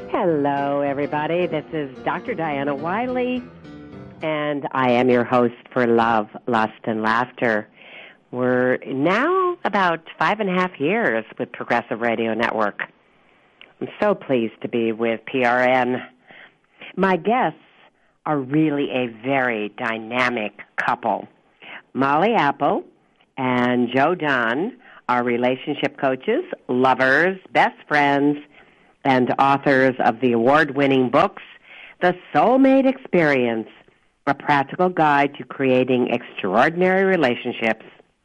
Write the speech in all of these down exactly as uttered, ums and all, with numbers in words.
Hello, everybody. This is Doctor Diana Wiley, and I am your host for Love, Lust, and Laughter. We're now about five and a half years with Progressive Radio Network. I'm so pleased to be with P R N. My guests are really a very dynamic couple. Molly Apple and Joe Don are relationship coaches, lovers, best friends, and authors of the award-winning books, The Soulmate Experience, a practical guide to creating extraordinary relationships,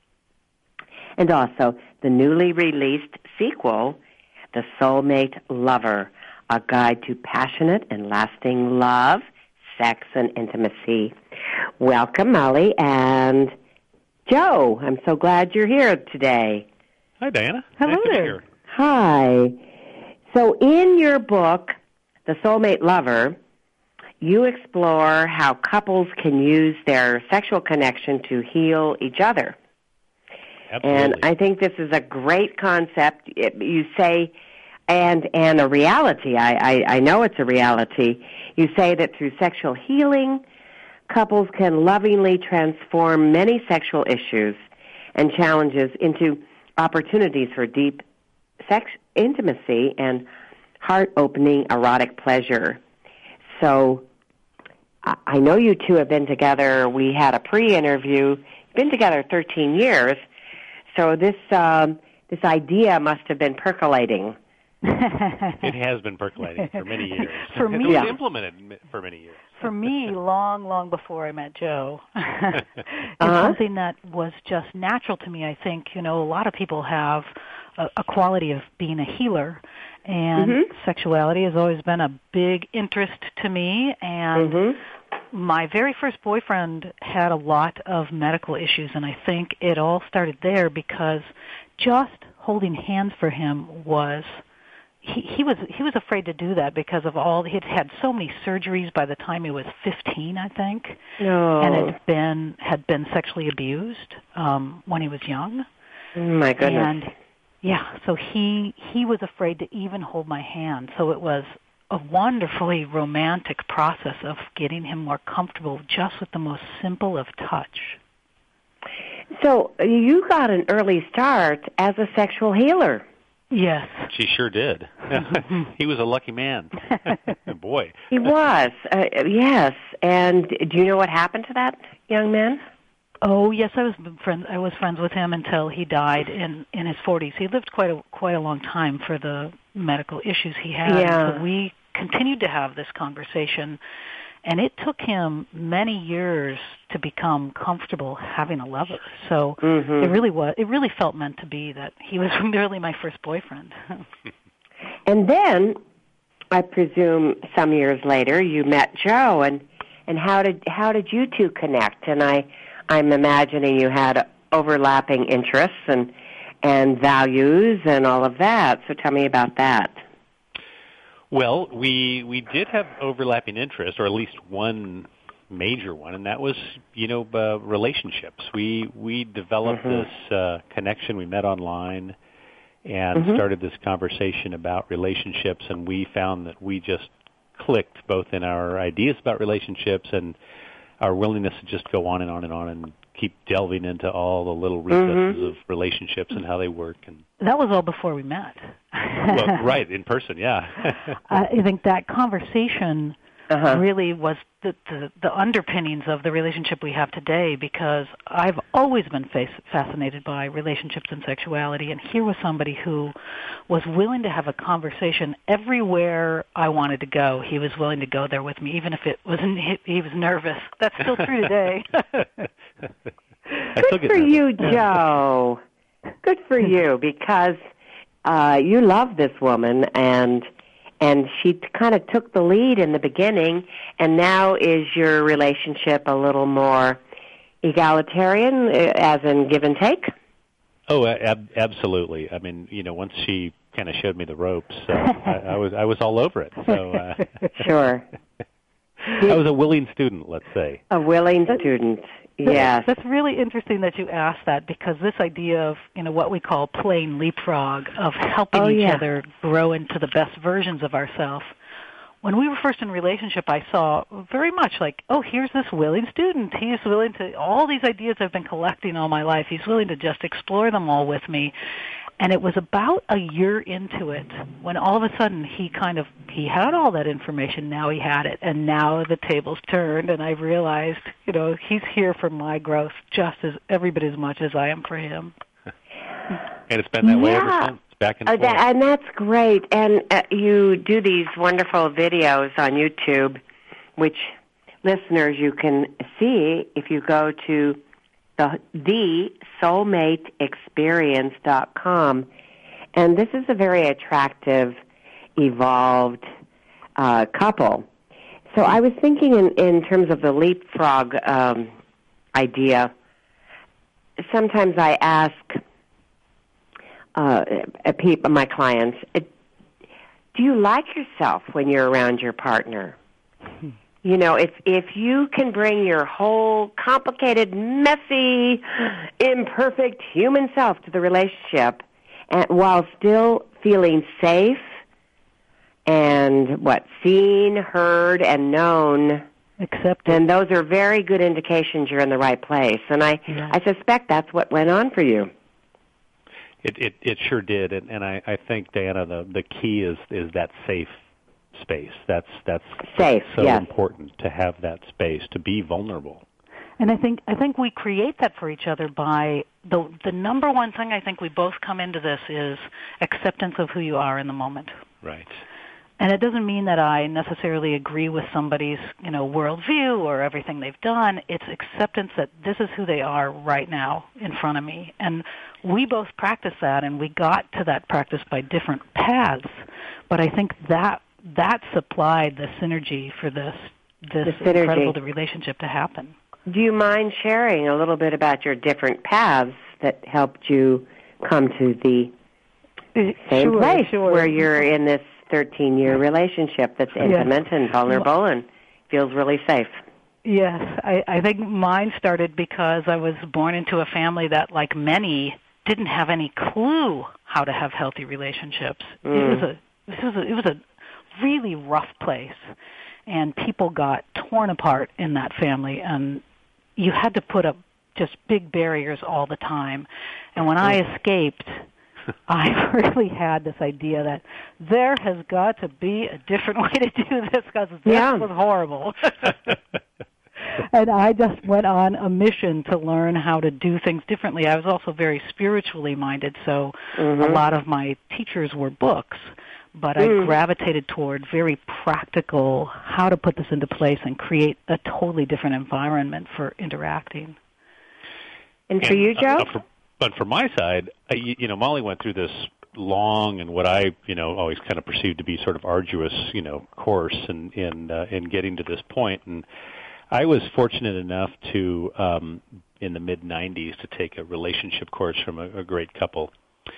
and also the newly released sequel, The Soulmate Lover, a guide to passionate and lasting love, sex, and intimacy. Welcome, Molly and Joe. I'm so glad you're here today. Hi, Diana. Hello nice there. To be here. Hi. So in your book, The Soulmate Lover, you explore how couples can use their sexual connection to heal each other. Absolutely. And I think this is a great concept. It, you say, and and a reality. I, I, I know it's a reality. You say that through sexual healing, couples can lovingly transform many sexual issues and challenges into opportunities for deep sex intimacy and heart-opening erotic pleasure. So I know you two have been together. We had a pre-interview. You've been together thirteen years. So this um, this idea must have been percolating. It has been percolating for many years. For me, it was yeah. implemented for many years. For me, long, long before I met Joe, it's uh-huh. something that was just natural to me. I think, you know, a lot of people have a, a quality of being a healer, and mm-hmm. sexuality has always been a big interest to me, and mm-hmm. my very first boyfriend had a lot of medical issues, and I think it all started there because just holding hands for him was... He, he was he was afraid to do that because of all he'd had so many surgeries by the time he was fifteen, I think, no. and had been had been sexually abused um, when he was young. My goodness. And yeah, so he he was afraid to even hold my hand. So it was a wonderfully romantic process of getting him more comfortable just with the most simple of touch. So you got an early start as a sexual healer. Yes. She sure did. He was a lucky man. Boy. He was, uh, yes. And do you know what happened to that young man? Oh yes, I was friends. I was friends with him until he died in in his forties. He lived quite a quite a long time for the medical issues he had. Yeah. So we continued to have this conversation, and it took him many years to become comfortable having a lover. So mm-hmm. it really was. It really felt meant to be that he was merely my first boyfriend. And then, I presume, some years later, you met Joe, and and how did how did you two connect? And I, I'm imagining you had overlapping interests and and values and all of that. So tell me about that. Well, we we did have overlapping interests, or at least one major one, and that was, you know, uh, relationships. We we developed mm-hmm. this uh, connection. We met online and mm-hmm. started this conversation about relationships, and we found that we just clicked both in our ideas about relationships and our willingness to just go on and on and on and keep delving into all the little recesses mm-hmm. of relationships and how they work. And that was all before we met. Well, right, in person, yeah. I think that conversation uh-huh. really was the, the, the underpinnings of the relationship we have today, because I've always been face, fascinated by relationships and sexuality, and here was somebody who was willing to have a conversation everywhere I wanted to go. He was willing to go there with me, even if it wasn't, he was nervous. That's still true today. Good for you, Joe. Good for you, because uh, you love this woman, and and she t- kind of took the lead in the beginning, and now is your relationship a little more egalitarian, as in give and take? Oh, ab- absolutely. I mean, you know, once she kind of showed me the ropes, uh, I, I was I was all over it. So uh, sure. I was a willing student, let's say. A willing student. Yes. That's really interesting that you asked that, because this idea of, you know, what we call playing leapfrog, of helping oh, each yeah. other grow into the best versions of ourselves, when we were first in relationship, I saw very much like, oh, here's this willing student. He's willing to, all these ideas I've been collecting all my life, he's willing to just explore them all with me. And it was about a year into it when all of a sudden he kind of, he had all that information, now he had it, and now the tables turned, and I realized, you know, he's here for my growth just as, every bit as much as I am for him. And it's been that way yeah. ever since, back and uh, forth. That, and that's great. And uh, you do these wonderful videos on YouTube, which listeners you can see if you go to the, the soulmate experience dot com. And this is a very attractive, evolved uh, couple. So I was thinking in, in terms of the leapfrog um, idea, sometimes I ask uh, people, my clients, do you like yourself when you're around your partner? Hmm. You know, if if you can bring your whole complicated, messy, imperfect human self to the relationship, and while still feeling safe and what seen, heard, and known, accepted, then those are very good indications you're in the right place. And I yeah. I suspect that's what went on for you. It it, it sure did, and, and I, I think, Diana, the the key is is that safe space. That's that's safe. so yes. important to have that space to be vulnerable. And I think I think we create that for each other by the the number one thing I think we both come into this is acceptance of who you are in the moment. Right. And it doesn't mean that I necessarily agree with somebody's, you know, worldview or everything they've done. It's acceptance that this is who they are right now in front of me. And we both practice that, and we got to that practice by different paths. But I think that that supplied the synergy for this this synergy. incredible relationship to happen. Do you mind sharing a little bit about your different paths that helped you come to the same sure, place sure. where you're in this thirteen-year relationship that's intimate yes. and vulnerable and feels really safe? Yes, I, I think mine started because I was born into a family that, like many, didn't have any clue how to have healthy relationships. Mm. It was a this was a, it was a really rough place, and people got torn apart in that family, and you had to put up just big barriers all the time. And when I escaped, I really had this idea that there has got to be a different way to do this because this yeah. was horrible. And I just went on a mission to learn how to do things differently. I was also very spiritually minded, so mm-hmm. a lot of my teachers were books, but mm. I gravitated toward very practical how to put this into place and create a totally different environment for interacting. And for and, you, Joe? Uh, for, but for my side, I, you know, Molly went through this long and what I, you know, always kind of perceived to be sort of arduous, you know, course in in, uh, in getting to this point. And I was fortunate enough to, um, in the mid nineties, to take a relationship course from a, a great couple.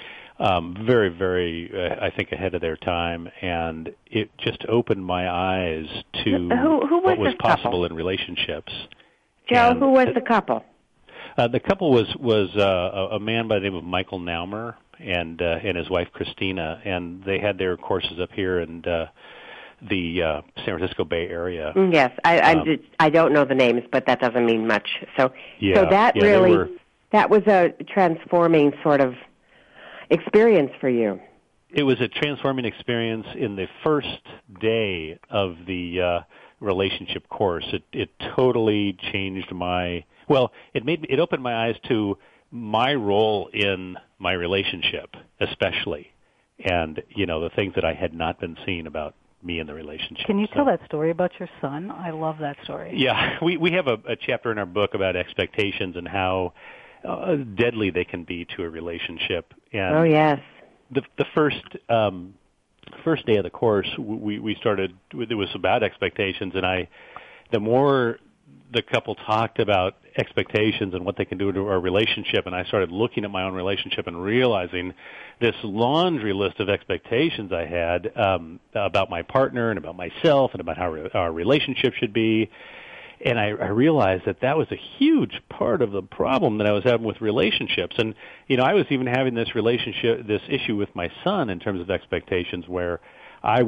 Um, very, very, uh, I think, ahead of their time, and it just opened my eyes to who, who was what was possible couple? in relationships. Joe, and who was the couple? Uh, the couple was was uh, a man by the name of Michael Naumer and uh, and his wife Christina, and they had their courses up here in uh, the uh, San Francisco Bay Area. Yes, I I, um, just, I don't know the names, but that doesn't mean much. So yeah, so that yeah, really were, that was a transforming sort of experience for you. It was a transforming experience in the first day of the uh, relationship course. It it totally changed my well. It made it opened my eyes to my role in my relationship, especially, and you know the things that I had not been seeing about me in the relationship. Can you so, tell that story about your son? I love that story. Yeah, we we have a, a chapter in our book about expectations and how Uh, deadly they can be to a relationship. And oh yes. The the first um, first day of the course, we we started. It was about expectations, and I, the more the couple talked about expectations and what they can do to our relationship, and I started looking at my own relationship and realizing this laundry list of expectations I had um, about my partner and about myself and about how re- our relationship should be. And I, I realized that that was a huge part of the problem that I was having with relationships. And, you know, I was even having this relationship, this issue with my son in terms of expectations where I would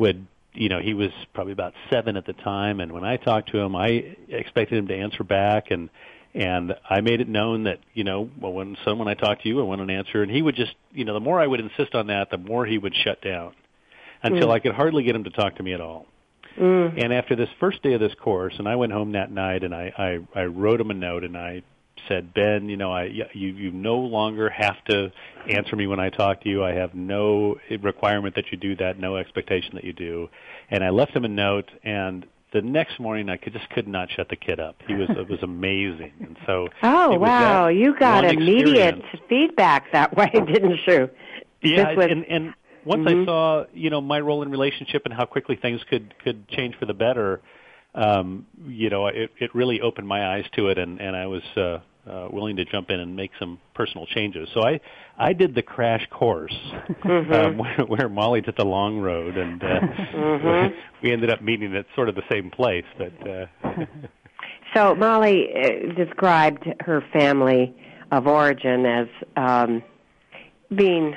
you know, he was probably about seven at the time, and when I talked to him, I expected him to answer back, and and I made it known that, you know, well, when son, when I talk to you, I want an answer, and he would just, you know, the more I would insist on that, the more he would shut down until mm. I could hardly get him to talk to me at all. Mm. And after this first day of this course, and I went home that night, and I, I, I wrote him a note, and I said, Ben, you know, I, you, you no longer have to answer me when I talk to you. I have no requirement that you do that, no expectation that you do. And I left him a note, and the next morning I could, just could not shut the kid up. He was it was amazing. And so oh, wow, you got immediate experience. Feedback that way, didn't you? Yeah, was... and, and once mm-hmm. I saw, you know, my role in relationship and how quickly things could, could change for the better, um, you know, it, it really opened my eyes to it, and, and I was uh, uh, willing to jump in and make some personal changes. So I, I did the crash course mm-hmm. um, where, where Molly took the long road, and uh, mm-hmm. we ended up meeting at sort of the same place. But uh, so Molly uh, described her family of origin as um, being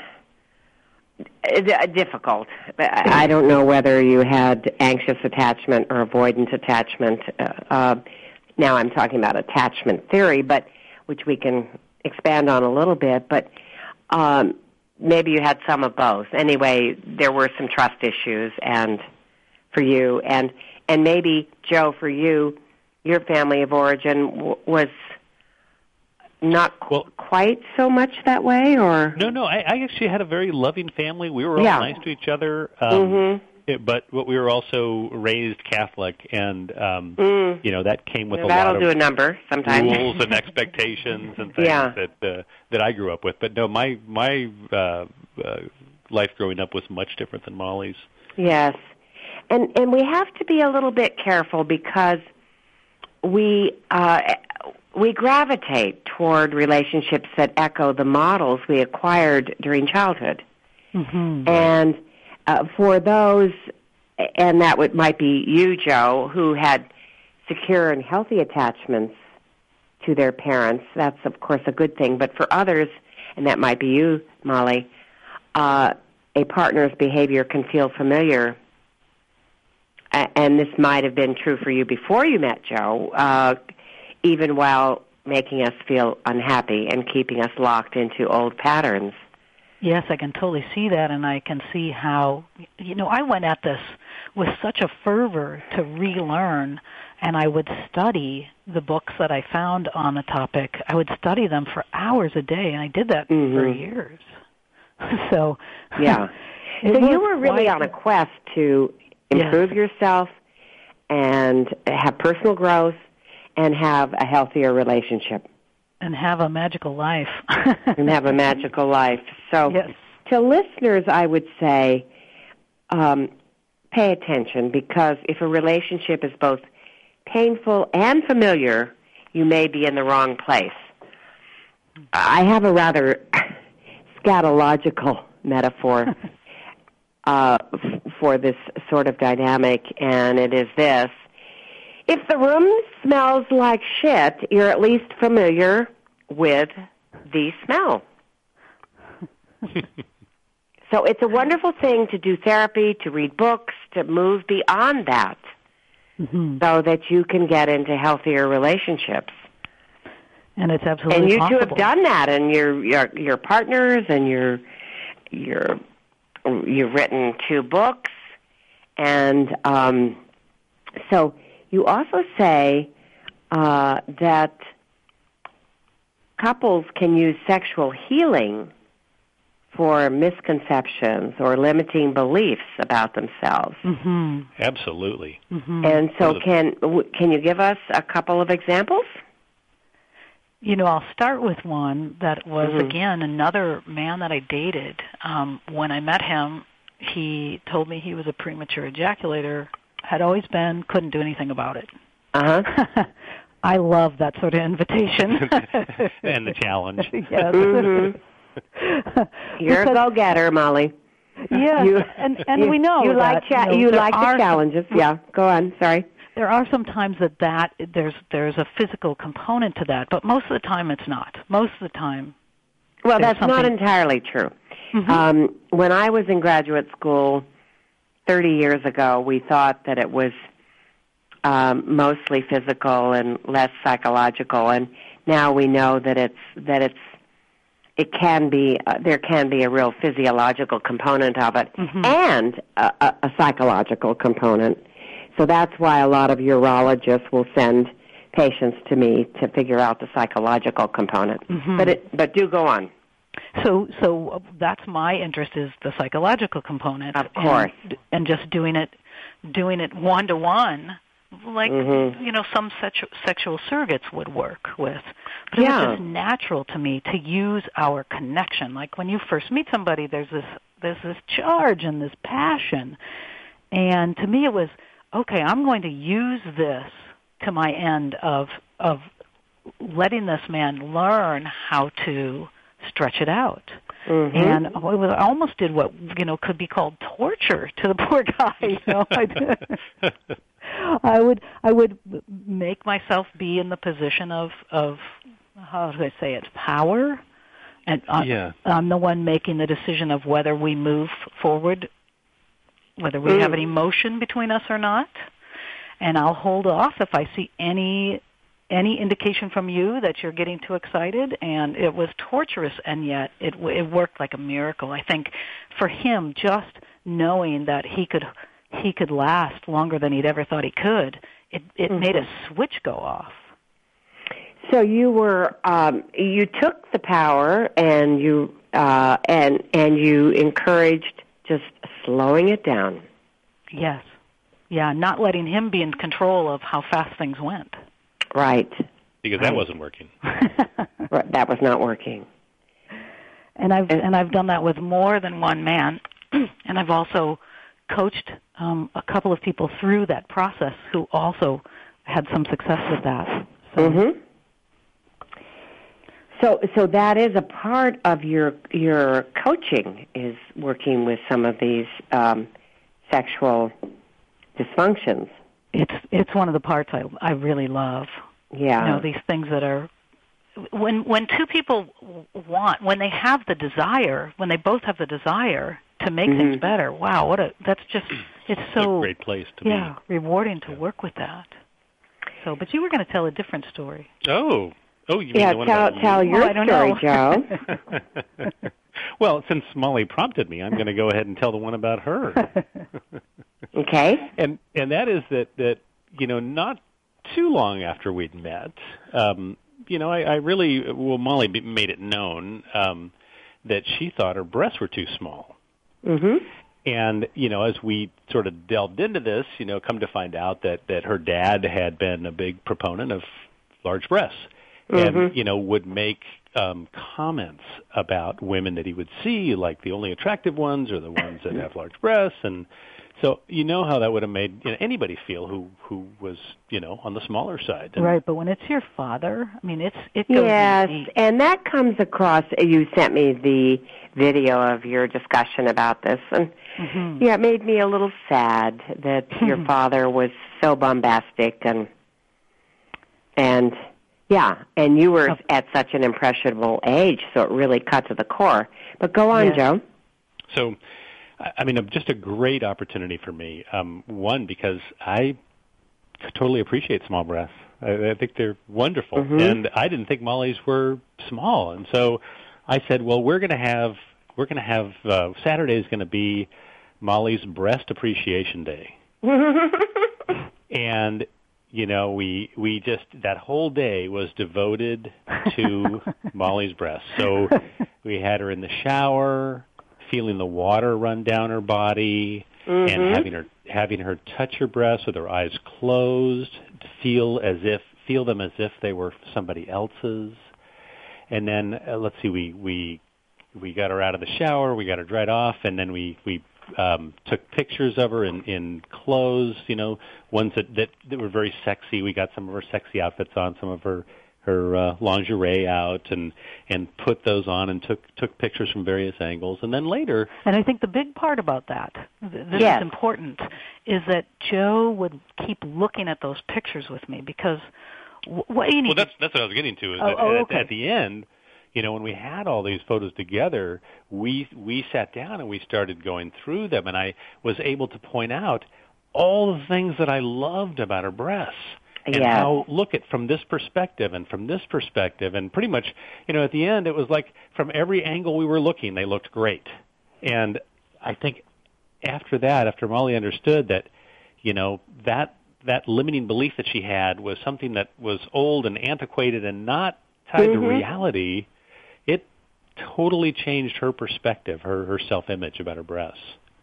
uh, difficult. I don't know whether you had anxious attachment or avoidant attachment. Uh, uh, now I'm talking about attachment theory, but which we can expand on a little bit, but um, maybe you had some of both. Anyway, there were some trust issues and for you, and and maybe, Joe, for you, your family of origin w- was not qu- well, quite so much that way, or? No, no, I, I actually had a very loving family. We were all yeah. nice to each other. Um, mm-hmm. It, but we were also raised Catholic, and um, mm. you know that came with yeah, a lot of do a number sometimes. rules and expectations and things yeah. that uh, that I grew up with. But no, my my uh, uh, life growing up was much different than Molly's. Yes, and and we have to be a little bit careful because we uh, we gravitate toward relationships that echo the models we acquired during childhood, mm-hmm. and. Uh, for those, and that would, might be you, Joe, who had secure and healthy attachments to their parents, that's, of course, a good thing. But for others, and that might be you, Molly, uh, a partner's behavior can feel familiar. Uh, and this might have been true for you before you met Joe, uh, even while making us feel unhappy and keeping us locked into old patterns. Yes, I can totally see that, and I can see how, you know, I went at this with such a fervor to relearn, and I would study the books that I found on the topic. I would study them for hours a day, and I did that mm-hmm. for years. so, yeah. So you were really on a quest to improve yes. yourself and have personal growth and have a healthier relationship. And have a magical life. and have a magical life. So yes. to listeners, I would say, um, pay attention, because if a relationship is both painful and familiar, you may be in the wrong place. I have a rather scatological metaphor uh, f- for this sort of dynamic, and it is this. If the room smells like shit, you're at least familiar with the smell. So it's a wonderful thing to do therapy, to read books, to move beyond that, mm-hmm. so that you can get into healthier relationships. And it's absolutely And you possible. two have done that, and your your your partners, and your your you've written two books, and um, so. You also say uh, that couples can use sexual healing for misconceptions or limiting beliefs about themselves. Mm-hmm. Absolutely. Mm-hmm. And so can can you give us a couple of examples? You know, I'll start with one that was, mm-hmm. again, another man that I dated. Um, when I met him, he told me he was a premature ejaculator, had always been, couldn't do anything about it. Uh-huh. I love that sort of invitation. And the challenge. Yes. Mm-hmm. You're because, a go-getter, Molly. Yes, you, and, and you, we know you that, like cha- you, know, you like the challenges. Some, yeah, go on, sorry. There are some times that, that there's, there's a physical component to that, but most of the time it's not. Most of the time Well, that's something... not entirely true. Mm-hmm. Um, when I was in graduate school, thirty years ago, we thought that it was um, mostly physical and less psychological, and now we know that it's that it's it can be uh, there can be a real physiological component of it, mm-hmm. and a, a, a psychological component. So that's why a lot of urologists will send patients to me to figure out the psychological component. Mm-hmm. But it, but do go on. So so that's my interest, is the psychological component. Of course. And, and just doing it doing it one to one, like mm-hmm. you know, some sexu- sexual surrogates would work with. But it yeah. was just natural to me to use our connection. Like when you first meet somebody, there's this there's this charge and this passion. And to me it was, okay, I'm going to use this to my end of of letting this man learn how to stretch it out. Mm-hmm. And I, was, I almost did what, you know, could be called torture to the poor guy. You know, I, did. I would I would make myself be in the position of of how do I say it, power, and I, yeah. I'm the one making the decision of whether we move forward, whether we mm. have an emotion between us or not. And I'll hold off if I see any any indication from you that you're getting too excited. And it was torturous, and yet it it worked like a miracle. I think for him, just knowing that he could he could last longer than he'd ever thought he could, it it mm-hmm. made a switch go off. So you were um, you took the power and you uh, and and you encouraged just slowing it down. Yes. Yeah, not letting him be in control of how fast things went. Right. Because right. that wasn't working. Right, that was not working. And I've and I've done that with more than one man, and I've also coached um, a couple of people through that process who also had some success with that. So. Mm-hmm. So, so that is a part of your your coaching, is working with some of these um, sexual dysfunctions. It's it's one of the parts I I really love. Yeah. You know, these things that are when when two people want, when they have the desire, when they both have the desire to make mm-hmm. things better. Wow, what a that's just it's so a great place to yeah, be. rewarding to yeah. work with that. So, but you were going to tell a different story. Oh. Oh, you yeah, mean the one tell, about tell you? your oh, I don't story, know. Joe. Well, since Molly prompted me, I'm going to go ahead and tell the one about her. Okay. And and that is that, that you know, not too long after we'd met, um, you know, I, I really, well, Molly made it known um, that she thought her breasts were too small. Mm-hmm. And, you know, as we sort of delved into this, you know, come to find out that, that her dad had been a big proponent of large breasts. And, mm-hmm. you know, would make um, comments about women that he would see, like the only attractive ones or the ones that have large breasts. And so you know how that would have made you know, anybody feel who, who was, you know, on the smaller side. And right, but when it's your father, I mean, it's it goes Yes, deep. And that comes across, you sent me the video of your discussion about this. And, mm-hmm. yeah, it made me a little sad that your father was so bombastic and and... Yeah, and you were at such an impressionable age, so it really cut to the core. But go on, yes. Joe. So, I mean, just a great opportunity for me. Um, one, because I totally appreciate small breasts. I, I think they're wonderful. Mm-hmm. And I didn't think Molly's were small. And so I said, well, we're going to have, we're going to have, uh, Saturday is going to be Molly's Breast Appreciation Day. And you know, we we just, that whole day was devoted to Molly's breasts. So we had her in the shower, feeling the water run down her body, mm-hmm. and having her having her touch her breasts with her eyes closed, to feel as if feel them as if they were somebody else's. And then uh, let's see, we we we got her out of the shower, we got her dried off, and then we we. Um, took pictures of her in, in clothes, you know, ones that, that, that were very sexy. We got some of her sexy outfits on, some of her her uh, lingerie out, and and put those on, and took took pictures from various angles. And then later, and I think the big part about that, this yes. is important, is that Joe would keep looking at those pictures with me, because what you need. Well, that's that's what I was getting to. Is oh, that oh, at, okay. at the end, you know, when we had all these photos together, we we sat down and we started going through them, and I was able to point out all the things that I loved about her breasts. And yes. how, look at from this perspective and from this perspective, and pretty much, you know, at the end, it was like from every angle we were looking, they looked great. And I think after that, after Molly understood that, you know, that that limiting belief that she had was something that was old and antiquated and not tied mm-hmm. to reality, it totally changed her perspective, her, her self-image about her breasts.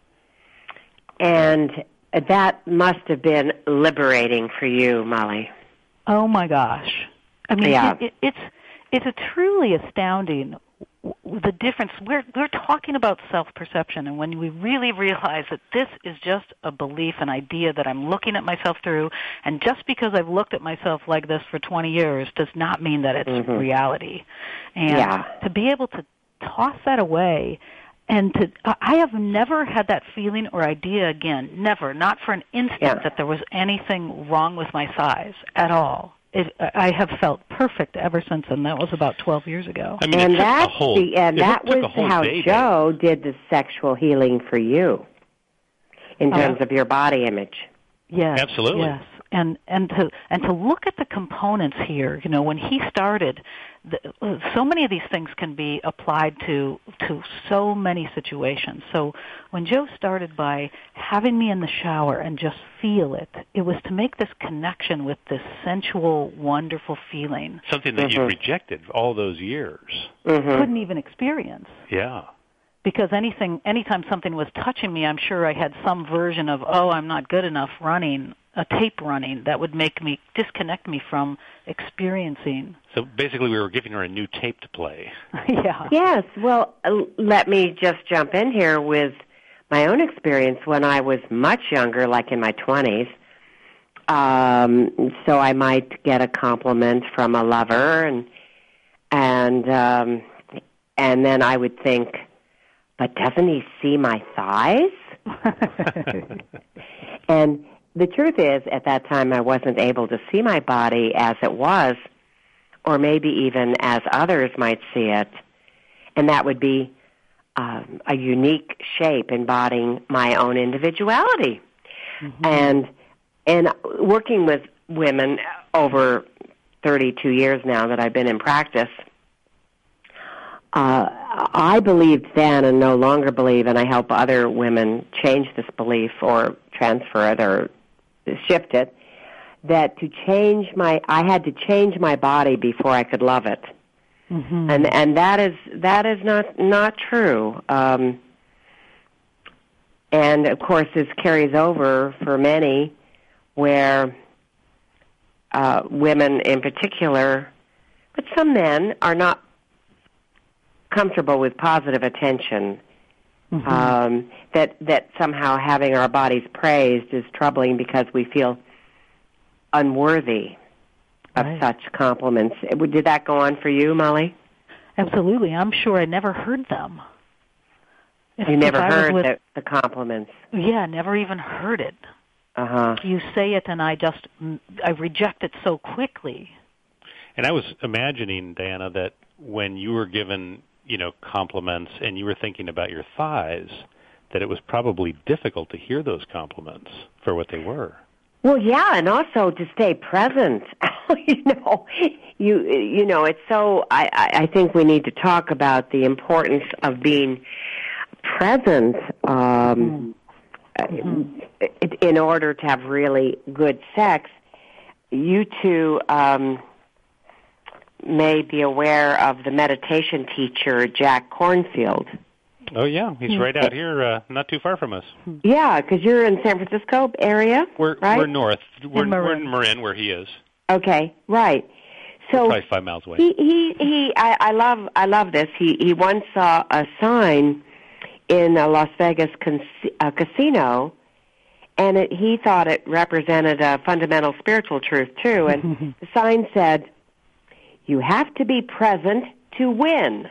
And that must have been liberating for you, Molly. Oh my gosh! I mean, yeah. it, it, it's it's a truly astounding the difference. We're we're talking about self-perception, and when we really realize that this is just a belief, an idea that I'm looking at myself through, and just because I've looked at myself like this for twenty years does not mean that it's mm-hmm. reality. And yeah. to be able to toss that away. And to, I have never had that feeling or idea again, never, not for an instant, yeah. that there was anything wrong with my size at all. It, I have felt perfect ever since, and that was about twelve years ago. I mean, and it took that's a whole, the, and that was how day, Joe did the sexual healing for you in terms oh. of your body image. Yes, absolutely. Yes, and and to and to look at the components here. You know, when he started, the, so many of these things can be applied to to so many situations. So when Joe started by having me in the shower and just feel it, it was to make this connection with this sensual, wonderful feeling. Something that mm-hmm. you rejected all those years. Mm-hmm. Couldn't even experience. Yeah. Because anything, anytime something was touching me, I'm sure I had some version of, oh, I'm not good enough running, a tape running, that would make me, disconnect me from experiencing. So basically we were giving her a new tape to play. yeah. Yes, well, uh, let me just jump in here with my own experience when I was much younger, like in my twenties. Um, so I might get a compliment from a lover, and and um, and then I would think, but doesn't he see my thighs? And the truth is, at that time, I wasn't able to see my body as it was, or maybe even as others might see it. And that would be um, a unique shape embodying my own individuality. Mm-hmm. And and working with women over thirty-two years now that I've been in practice, Uh, I believed then and no longer believe, and I help other women change this belief or transfer it or shift it, that to change my, I had to change my body before I could love it. Mm-hmm. And and that is that is not, not true. Um, and, of course, this carries over for many where uh, women in particular, but some men are not comfortable with positive attention, mm-hmm. um, that that somehow having our bodies praised is troubling because we feel unworthy of right. such compliments. Did that go on for you, Molly? Absolutely. I'm sure I never heard them. If, you never heard with, the, the compliments? Yeah, never even heard it. Uh-huh. You say it and I just, I reject it so quickly. And I was imagining, Diana, that when you were given, you know, compliments and you were thinking about your thighs, that it was probably difficult to hear those compliments for what they were. Well, yeah, and also to stay present. you know, you you know, it's so. I, I think we need to talk about the importance of being present um, mm-hmm. in order to have really good sex. You two um, may be aware of the meditation teacher Jack Cornfield. Oh, yeah. He's right out here, uh, not too far from us. Yeah, because you're in San Francisco area, We're, right? we're north. We're in, we're in Marin, where he is. Okay, right. So we're probably five miles away. He, he, he I, I love, I love this. He, he once saw a sign in a Las Vegas con- a casino, and it, he thought it represented a fundamental spiritual truth, too. And the sign said, "You have to be present to win."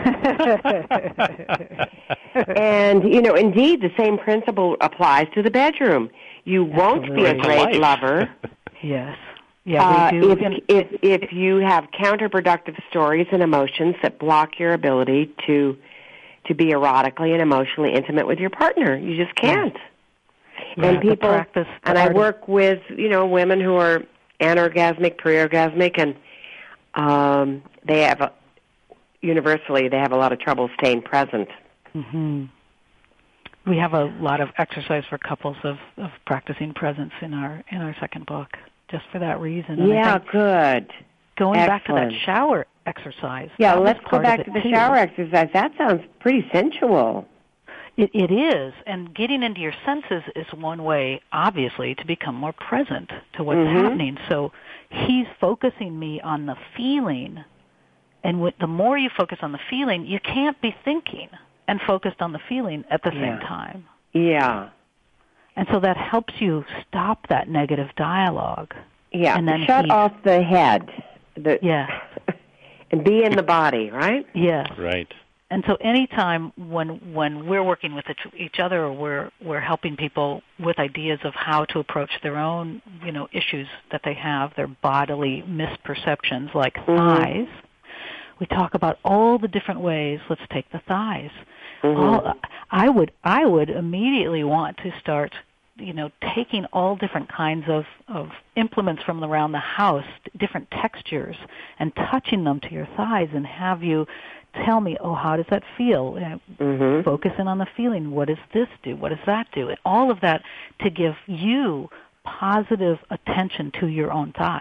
And, you know, indeed, the same principle applies to the bedroom. You won't be a great lover. Yes. Yeah, uh, we do. If, if, if you have counterproductive stories and emotions that block your ability to to be erotically and emotionally intimate with your partner, you just can't. Yeah, and people, practice, and I work with, you know, women who are anorgasmic, pre-orgasmic, and um, they have, a, universally, they have a lot of trouble staying present. Mm-hmm. We have a lot of exercise for couples of, of practicing presence in our in our second book, just for that reason. And yeah, I think good. Going Excellent. back to that shower exercise. Yeah, that let's was go part back of to it the too. shower exercise. That sounds pretty sensual. It, it is, and getting into your senses is one way, obviously, to become more present to what's mm-hmm. happening. So he's focusing me on the feeling, and with, the more you focus on the feeling, you can't be thinking and focused on the feeling at the yeah. same time. Yeah. And so that helps you stop that negative dialogue. Yeah, and then shut he, off the head. The, yeah. And be in the body, right? Yes. Right. And so anytime when when we're working with each other, or we're we're helping people with ideas of how to approach their own, you know, issues that they have, their bodily misperceptions like mm-hmm. thighs, we talk about all the different ways. Let's take the thighs. Mm-hmm. All, I would I would immediately want to start, you know, taking all different kinds of, of implements from around the house, different textures, and touching them to your thighs, and have you tell me, oh, how does that feel? Mm-hmm. Focus in on the feeling. What does this do? What does that do? And all of that to give you positive attention to your own thighs.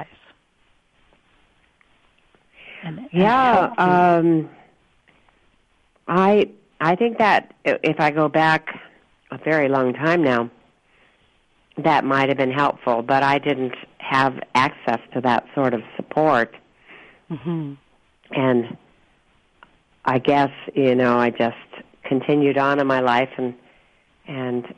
And, yeah, and um, I I think that if I go back a very long time now, that might have been helpful, but I didn't have access to that sort of support. Mm-hmm. And I guess, you know, I just continued on in my life and and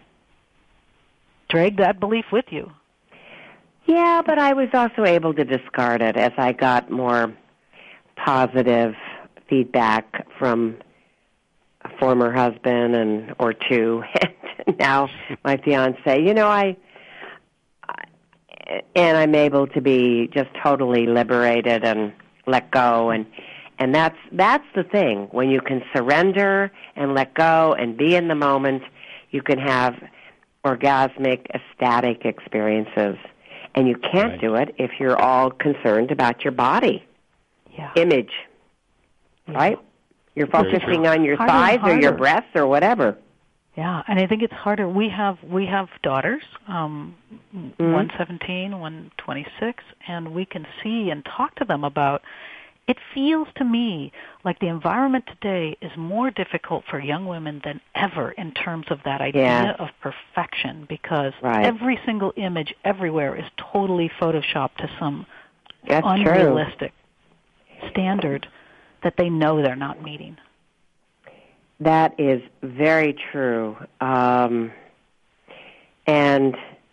drag that belief with you. Yeah, but I was also able to discard it as I got more positive feedback from a former husband and or two, and now my fiance. You know, I, I and I'm able to be just totally liberated and let go, and and that's that's the thing. When you can surrender and let go and be in the moment, you can have orgasmic, ecstatic experiences. And you can't right. do it if you're all concerned about your body yeah. image, yeah. right? You're focusing on your harder thighs harder. or your breasts or whatever. Yeah, and I think it's harder. We have we have daughters, um, mm-hmm. one seventeen, one twenty-six, and we can see and talk to them about. It feels to me like the environment today is more difficult for young women than ever in terms of that idea yeah. of perfection, because right. every single image everywhere is totally photoshopped to some That's unrealistic true. standard that they know they're not meeting. That is very true. Um, and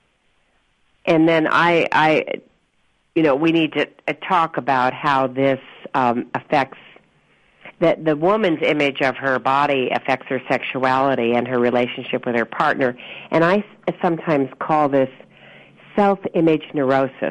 and then I, I, you know, we need to uh, talk about how this um, affects that the woman's image of her body affects her sexuality and her relationship with her partner. And I sometimes call this self-image neurosis.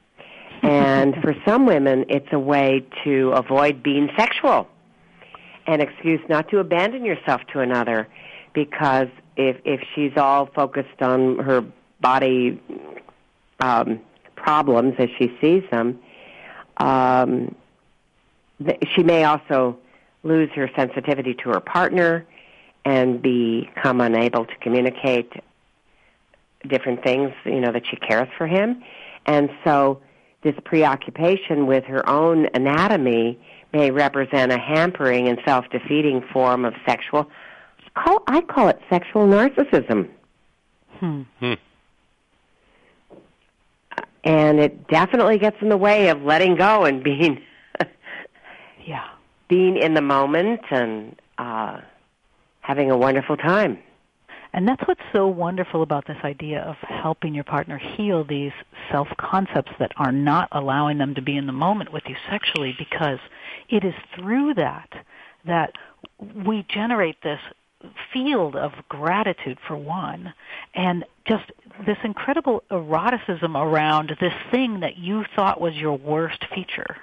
And for some women, it's a way to avoid being sexual, an excuse not to abandon yourself to another, because if if she's all focused on her body um, problems as she sees them, um, th- she may also lose her sensitivity to her partner and become unable to communicate different things, you know, that she cares for him. And so this preoccupation with her own anatomy may represent a hampering and self-defeating form of sexual, call, I call it sexual narcissism. Hmm. Hmm. And it definitely gets in the way of letting go and being yeah. being in the moment and uh, having a wonderful time. And that's what's so wonderful about this idea of helping your partner heal these self-concepts that are not allowing them to be in the moment with you sexually, because it is through that that we generate this field of gratitude for one, and just this incredible eroticism around this thing that you thought was your worst feature.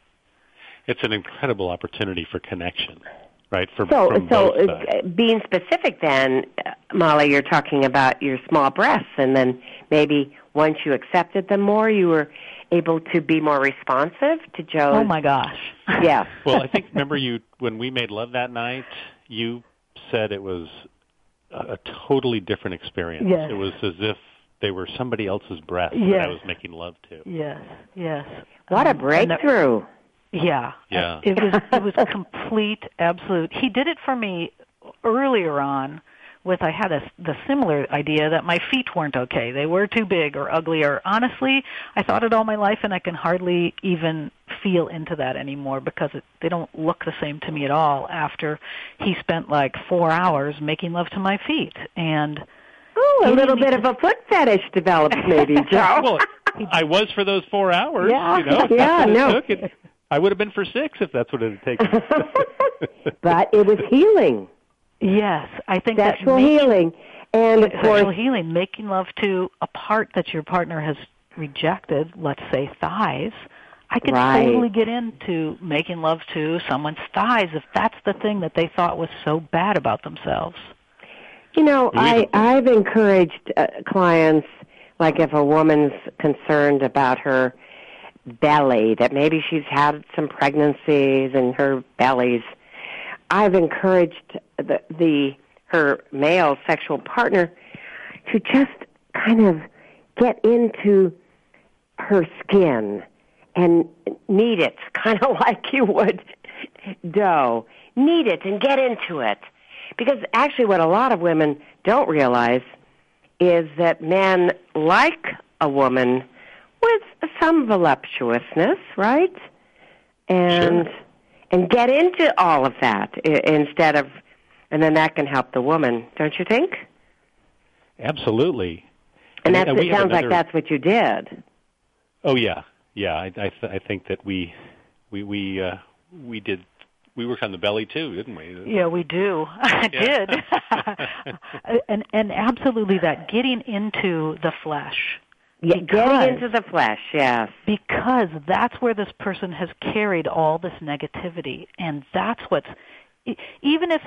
It's an incredible opportunity for connection, right? For so, from so both sides. uh, being specific, then, uh, Molly, you're talking about your small breasts, and then maybe once you accepted them more, you were able to be more responsive to Joe's. Oh my gosh! Yeah. Well, I think remember you when we made love that night, you said it was a, a totally different experience. Yes. It was as if they were somebody else's breasts Yes. that I was making love to. Yes, yes. What a Um, and the- breakthrough. Yeah. Yeah. It was it was complete, absolute. He did it for me earlier on with I had a, the similar idea that my feet weren't okay. They were too big or ugly, or honestly, I thought it all my life, and I can hardly even feel into that anymore because it, they don't look the same to me at all after he spent like four hours making love to my feet. And Oh, a he little didn't bit need of a foot fetish developed, maybe, Joe. Well, I was for those four hours. Yeah. You know, Yeah, it no. took it. I would have been for six if that's what it had taken. But it was healing, Yes, I think sexual that making, healing. And, of sexual course, healing, making love to a part that your partner has rejected, let's say thighs, I could Right. totally get into making love to someone's thighs if that's the thing that they thought was so bad about themselves. you know, I, I've encouraged uh, clients, like if a woman's concerned about her belly, that maybe she's had some pregnancies and her bellies, I've encouraged the, the her male sexual partner to just kind of get into her skin and knead it, kind of like you would dough. Knead it and get into it. Because actually what a lot of women don't realize is that men like a woman with some voluptuousness, right? And Sure. and get into all of that I- instead of, and then that can help the woman, don't you think? Absolutely. And that's, and we it have sounds like another- that's what you did. Oh yeah, yeah. I I, th- I think that we we we uh, we did we worked on the belly too, didn't we? Yeah, we do. I Yeah. did. and and absolutely that getting into the flesh. Yeah, Because- getting into the flesh, yes. Because that's where this person has carried all this negativity, and that's what's e- even if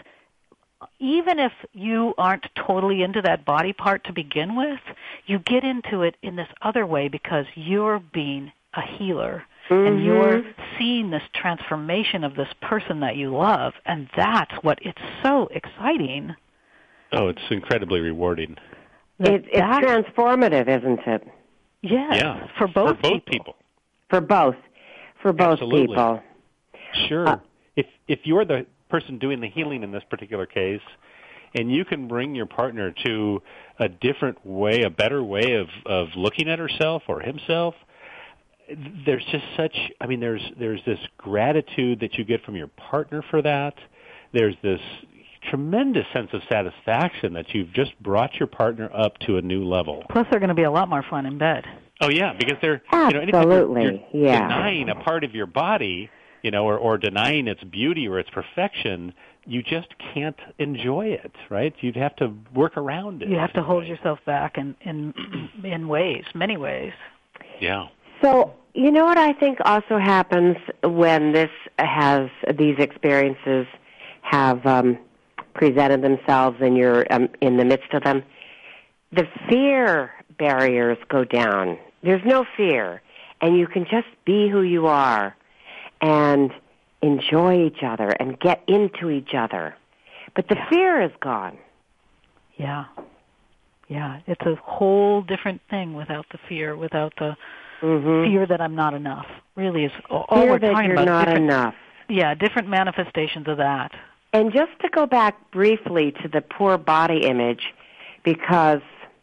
even if you aren't totally into that body part to begin with, you get into it in this other way because you're being a healer Mm-hmm. and you're seeing this transformation of this person that you love, and that's what it's so exciting. Oh, it's incredibly rewarding. that It, it's that- transformative, isn't it? yes, Yeah, for both for both people. people. For both. For both Absolutely. people. Sure. Uh, if if you're the person doing the healing in this particular case, and you can bring your partner to a different way, a better way of, of looking at herself or himself, there's just such, I mean, there's there's this gratitude that you get from your partner for that. There's this tremendous sense of satisfaction that you've just brought your partner up to a new level. Plus, they're going to be a lot more fun in bed. Oh yeah, because they're you know anytime you're, Absolutely, you're yeah. denying a part of your body, you know, or, or denying its beauty or its perfection, you just can't enjoy it, right? You'd have to work around it. You have to in a hold way. yourself back in in in ways, many ways. Yeah. So, you know what I think also happens when this has, these experiences have um, presented themselves and you're um, in the midst of them? The fear barriers go down. There's no fear. And you can just be who you are and enjoy each other and get into each other. But the fear is gone. Yeah, yeah. It's a whole different thing without the fear, without the Mm-hmm. fear that I'm not enough. Really, is all Fear we're that talking you're about. not different, enough. Yeah, different manifestations of that. And just to go back briefly to the poor body image, because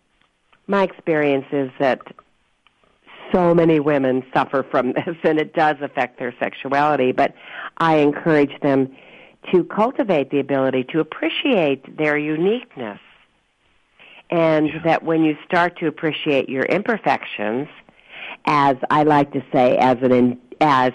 my experience is that so many women suffer from this, and it does affect their sexuality, but I encourage them to cultivate the ability to appreciate their uniqueness. And Yeah. that when you start to appreciate your imperfections, as I like to say, as an as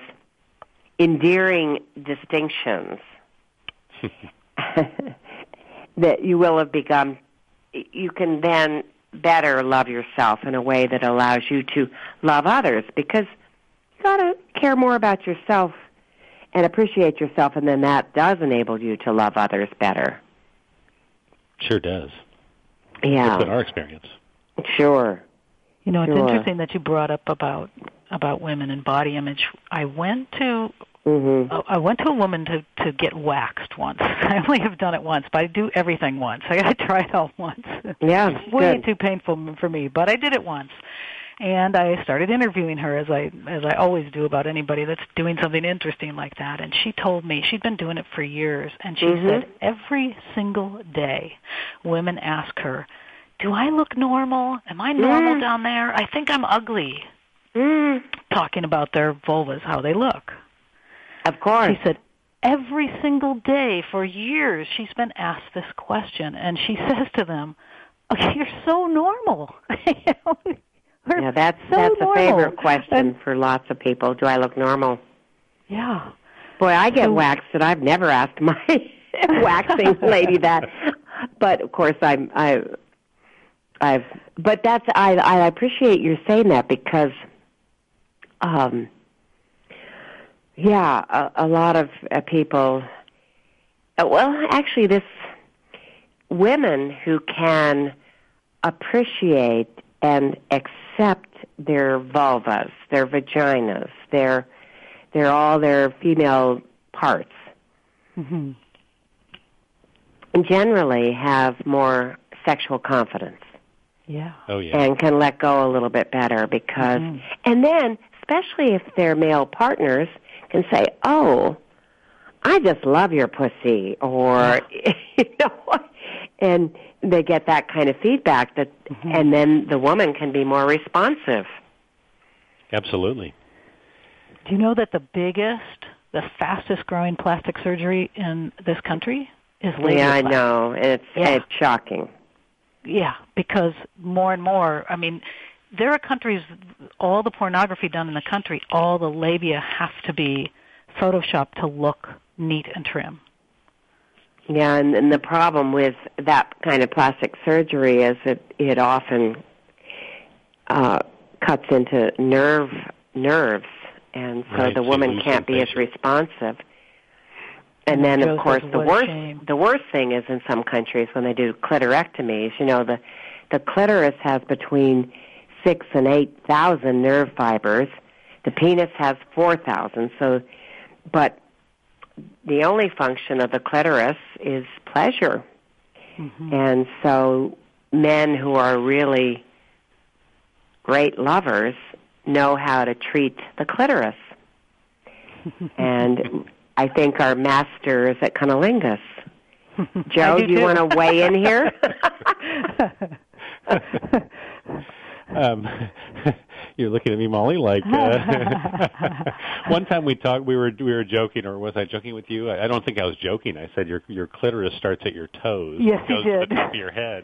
that you will have become, you can then better love yourself in a way that allows you to love others, because you got to care more about yourself and appreciate yourself, and then that does enable you to love others better. Sure does. Yeah. That's been our experience. Sure. You know, it's sure. interesting that you brought up about about women and body image. I went to mm-hmm. I went to a woman to to get waxed once. I only have done it once, but I do everything once. I, I try it all once. Yeah, it's way good. too painful for me, but I did it once. And I started interviewing her, as I as I always do about anybody that's doing something interesting like that. And she told me she'd been doing it for years, and she mm-hmm. said every single day women ask her, do I look normal? Am I normal mm. down there? I think I'm ugly. Mm. Talking about their vulvas, how they look. Of course. She said every single day for years she's been asked this question, and she says to them, okay, you're so normal. you know? Yeah, that's so that's normal. a favorite question and, for lots of people. Do I look normal? Yeah. Boy, I get so, waxed, and I've never asked my waxing lady that. But of course, I'm I. I've. But that's I. I appreciate you saying that, because, um, yeah, a, a lot of uh, people. Uh, well, actually, this women who can appreciate and accept their vulvas, their vaginas, their, their all their female parts, mm-hmm. and generally have more sexual confidence. Yeah. Oh, yeah. And can let go a little bit better, because, mm-hmm. and then, especially if their male partners can say, oh, I just love your pussy, or, yeah. you know, and they get that kind of feedback, that, mm-hmm. and then the woman can be more responsive. Absolutely. Do you know that the biggest, the fastest growing plastic surgery in this country is labiaplasty? Yeah, I know. It's yeah. it's shocking. Yeah, because more and more, I mean, there are countries, all the pornography done in the country, all the labia have to be photoshopped to look neat and trim. Yeah, and, and the problem with that kind of plastic surgery is that it often uh, cuts into nerve nerves, and so right, the woman can't be as responsive. And, and then, of course, the worst shame. the worst thing is in some countries when they do clitorectomies. You know, the the clitoris has between six and eight thousand nerve fibers. The penis has four thousand. So, but the only function of the clitoris is pleasure. Mm-hmm. And so men who are really great lovers know how to treat the clitoris. And I think our masters at Cunnilingus. Joe, do, do you want to weigh in here? um, you're looking at me, Molly, like uh, one time we talked. We were we were joking, or was I joking with you? I, I don't think I was joking. I said your your clitoris starts at your toes. Yes, it goes you did. to the top of your head.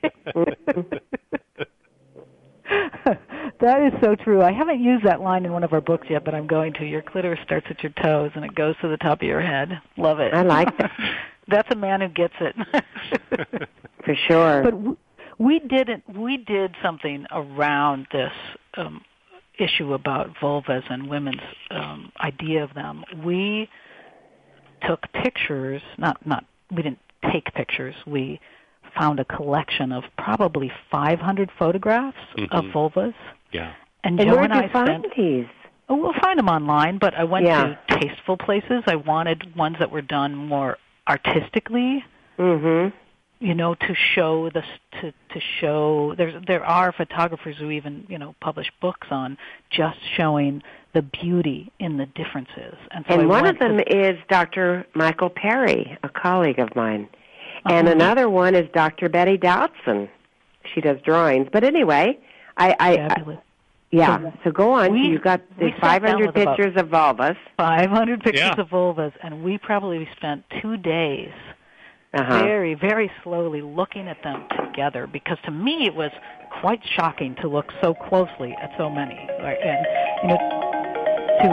That is so true. I haven't used that line in one of our books yet, but I'm going to. Your clitoris starts at your toes, and it goes to the top of your head. Love it. I like that. That's a man who gets it. For sure. But w- we didn't. We did something around this um, issue about vulvas and women's um, idea of them. We took pictures. Not not. We didn't take pictures. We found a collection of probably five hundred photographs mm-hmm. of vulvas. Yeah. And, and Joe where and did I you find spent, these? Oh, we'll find them online, but I went yeah. to tasteful places. I wanted ones that were done more artistically. Mm-hmm. You know, to show the to to show there's there are photographers who even, you know, publish books on just showing the beauty in the differences. And so and I one went of them to, is Doctor Michael Perry, a colleague of mine. And uh-huh. another one is Doctor Betty Dodson. She does drawings. But anyway, I, I, I yeah. So, so go on. We, you got the five hundred pictures of vulvas. five hundred pictures yeah. of vulvas, and we probably spent two days uh-huh. very, very slowly looking at them together, because to me it was quite shocking to look so closely at so many. And, you know, to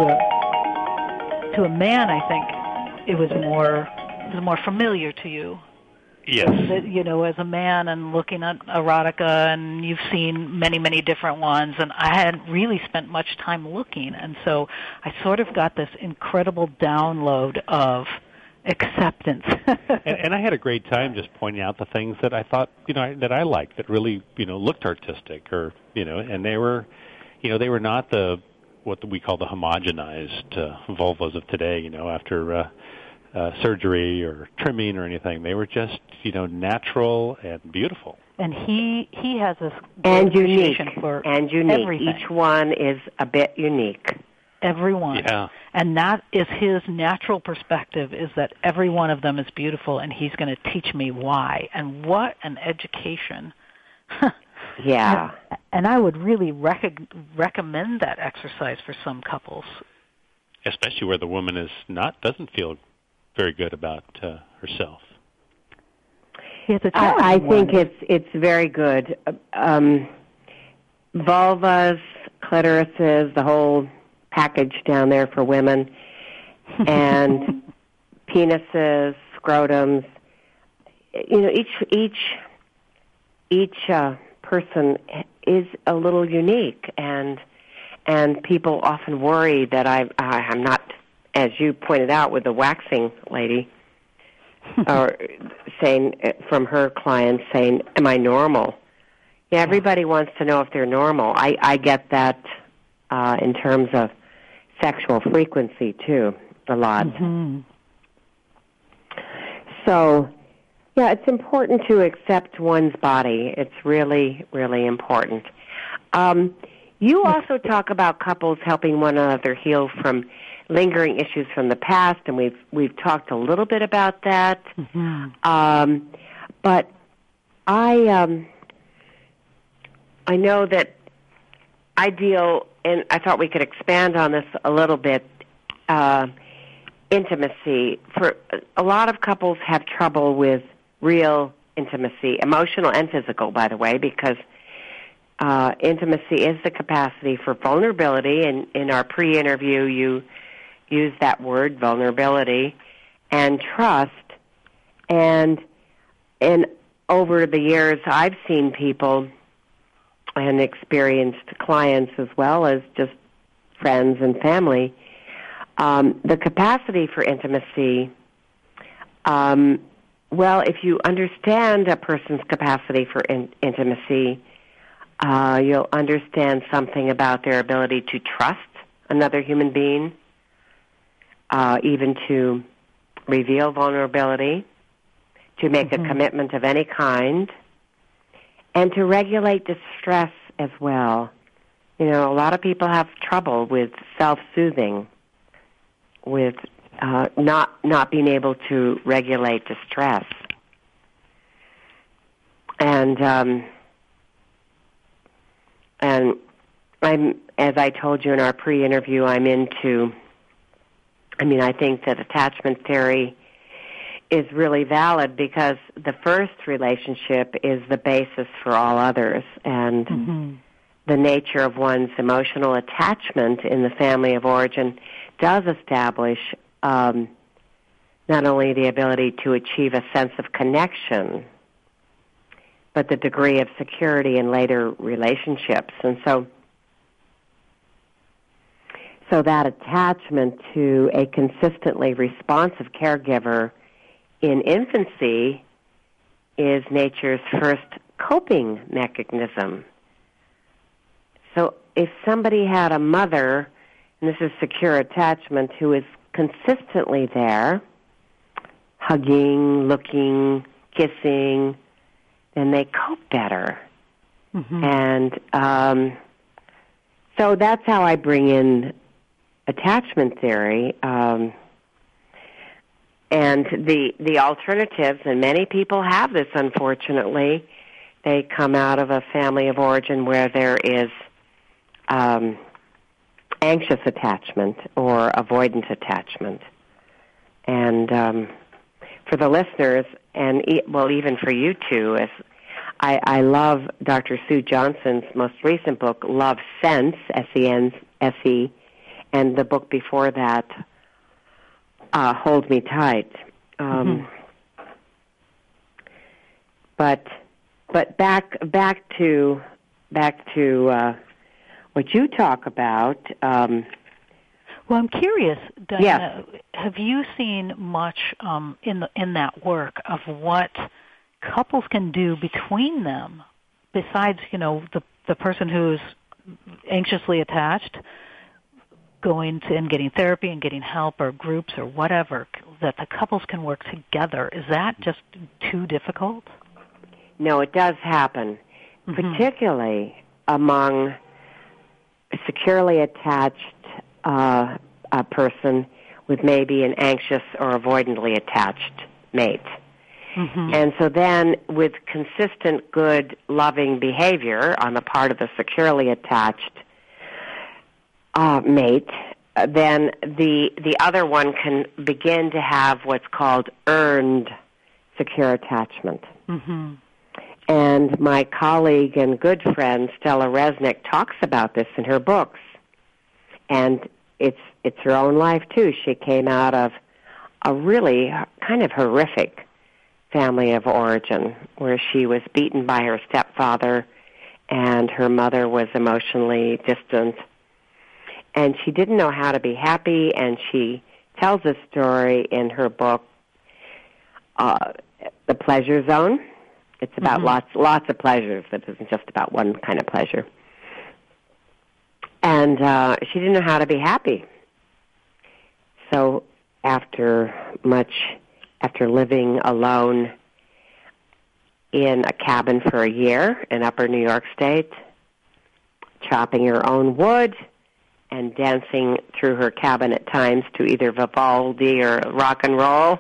a, to a man, I think it was more, it was more familiar to you. Yes. That, you know, as a man and looking at erotica, and you've seen many, many different ones, and I hadn't really spent much time looking, and so I sort of got this incredible download of acceptance. and, and I had a great time just pointing out the things that I thought, you know, that I liked, that really, you know, looked artistic, or, you know, and they were, you know, they were not the, what we call the homogenized uh, vulvas of today, you know, after uh, uh, surgery or trimming or anything. They were just, you know, natural and beautiful. And he he has this and unique for and unique. Everything. Each one is a bit unique. Everyone. Yeah. And that is his natural perspective, is that every one of them is beautiful, and he's going to teach me why. And what an education. Yeah. And, and I would really rec- recommend that exercise for some couples. Especially where the woman is not, doesn't feel very good about uh, herself. It's a I, I think one. it's it's very good. Um, vulvas, clitorises, the whole package down there for women, and penises, scrotums. You know, each each each uh, person is a little unique, and and people often worry that I I'm not, as you pointed out with the waxing lady, or saying from her clients saying, "Am I normal?" Yeah, everybody wants to know if they're normal. I I get that uh, in terms of sexual frequency too, a lot. Mm-hmm. So, yeah, it's important to accept one's body. It's really, really important. Um, you also talk about couples helping one another heal from lingering issues from the past, and we've we've talked a little bit about that. Mm-hmm. Um, but I um, I know that I deal, and I thought we could expand on this a little bit. Uh, intimacy, for a lot of couples have trouble with real intimacy, emotional and physical, by the way, because uh, intimacy is the capacity for vulnerability. And in our pre-interview, you used that word, vulnerability, and trust. And and over the years, I've seen people and experienced clients as well as just friends and family. Um, the capacity for intimacy, um, well, if you understand a person's capacity for in- intimacy, uh, you'll understand something about their ability to trust another human being, uh, even to reveal vulnerability, to make mm-hmm. a commitment of any kind, and to regulate distress as well. You know, a lot of people have trouble with self-soothing, with uh, not not being able to regulate distress. And um, and I'm, as I told you in our pre-interview, I'm into, I mean, I think that attachment theory is really valid because the first relationship is the basis for all others, and mm-hmm. the nature of one's emotional attachment in the family of origin does establish um, not only the ability to achieve a sense of connection, but the degree of security in later relationships. And so, so that attachment to a consistently responsive caregiver in infancy is nature's first coping mechanism. So if somebody had a mother, and this is secure attachment, who is consistently there, hugging, looking, kissing, then they cope better. Mm-hmm. And um, so that's how I bring in attachment theory. Um, and the the alternatives, and many people have this, unfortunately, they come out of a family of origin where there is um, anxious attachment or avoidant attachment. And um, for the listeners, and e- well, even for you too, as I, I love Doctor Sue Johnson's most recent book, Love Sense, S E N S E, and the book before that, uh, Hold Me Tight. Um, mm-hmm. but but back back to back to uh, what you talk about. Um, well, I'm curious, Diana. Yes. Have you seen much um, in the, in that work of what couples can do between them, besides, you know, the the person who's anxiously attached, going to and getting therapy and getting help or groups or whatever, that the couples can work together? Is that just too difficult? No, it does happen, mm-hmm. particularly among a securely attached uh, a person with maybe an anxious or avoidantly attached mate. Mm-hmm. And so then with consistent, good, loving behavior on the part of the securely attached uh, mate, uh, then the the other one can begin to have what's called earned secure attachment. Mm-hmm. And my colleague and good friend Stella Resnick talks about this in her books. And it's it's her own life, too. She came out of a really kind of horrific family of origin where she was beaten by her stepfather and her mother was emotionally distant. And she didn't know how to be happy, and she tells a story in her book, uh, The Pleasure Zone. It's about mm-hmm. lots lots of pleasures. It isn't just about one kind of pleasure. And uh, she didn't know how to be happy. So after much, after living alone in a cabin for a year in upper New York State, chopping her own wood and dancing through her cabin at times to either Vivaldi or rock and roll,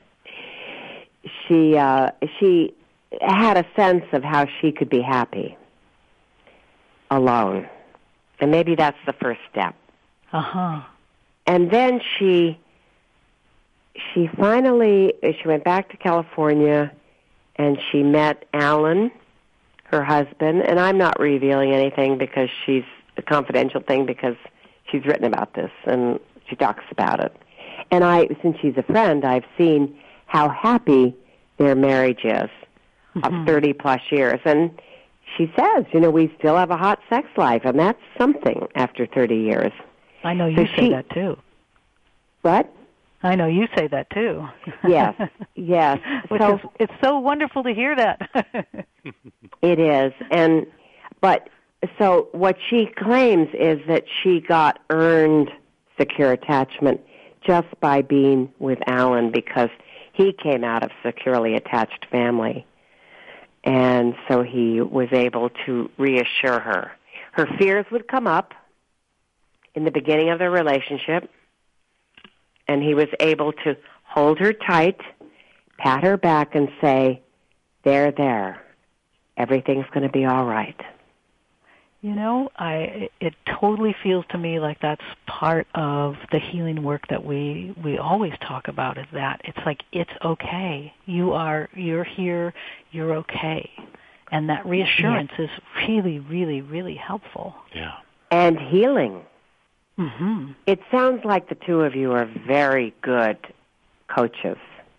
she uh, she had a sense of how she could be happy alone. And maybe that's the first step. Uh-huh. And then she she finally, she went back to California and she met Alan, her husband, and I'm not revealing anything because she's a confidential thing because she's written about this and she talks about it. And I, since she's a friend, I've seen how happy their marriage is mm-hmm. of thirty plus years. And she says, you know, we still have a hot sex life, and that's something after thirty years. I know you so say she, that too. What? I know you say that too. Yes, yes. Which so, is, it's so wonderful to hear that. It is, and but so what she claims is that she got earned secure attachment just by being with Alan because he came out of securely attached family. And so he was able to reassure her. Her fears would come up in the beginning of their relationship, and he was able to hold her tight, pat her back, and say, there, there, everything's going to be all right. You know, I it totally feels to me like that's part of the healing work that we we always talk about, is that it's like, it's okay. You are, you're here, you're okay. And that reassurance yeah. is really, really, really helpful. Yeah. And healing. Mm-hmm. It sounds like the two of you are very good coaches.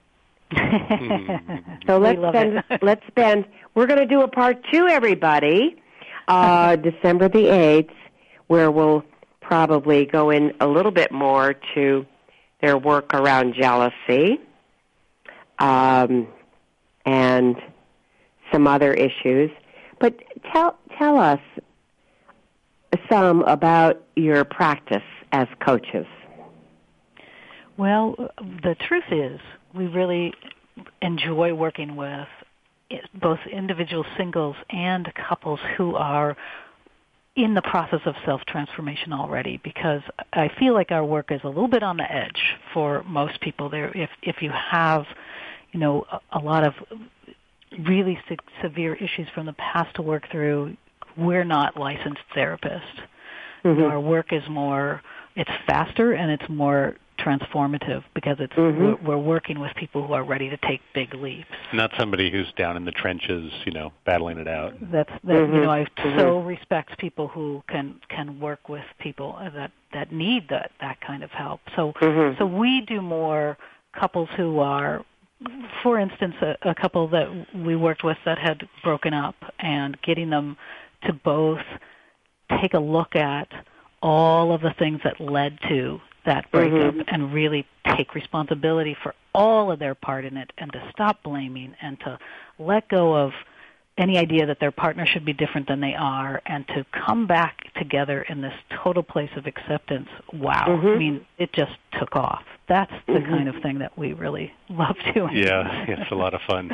So let's spend, let's spend, we're going to do a part two, everybody. Uh, December the eighth, where we'll probably go in a little bit more to their work around jealousy um, and some other issues. But tell tell us some about your practice as coaches. Well, the truth is, we really enjoy working with both individual singles and couples who are in the process of self-transformation already, because I feel like our work is a little bit on the edge for most people. There, if if you have, you know, a, a lot of really se- severe issues from the past to work through, we're not licensed therapists. Mm-hmm. Our work is more, it's faster and it's more transformative because it's mm-hmm. we're, we're working with people who are ready to take big leaps. Not somebody who's down in the trenches, you know, battling it out. That's that. Mm-hmm. You know, I mm-hmm. so respect people who can can work with people that that need that that kind of help. So mm-hmm. so we do more couples who are for instance, a, a couple that we worked with that had broken up, and getting them to both take a look at all of the things that led to that breakup mm-hmm. and really take responsibility for all of their part in it, and to stop blaming and to let go of any idea that their partner should be different than they are, and to come back together in this total place of acceptance. Wow. Mm-hmm. I mean, it just took off. That's the mm-hmm. kind of thing that we really love doing. Yeah, it's a lot of fun.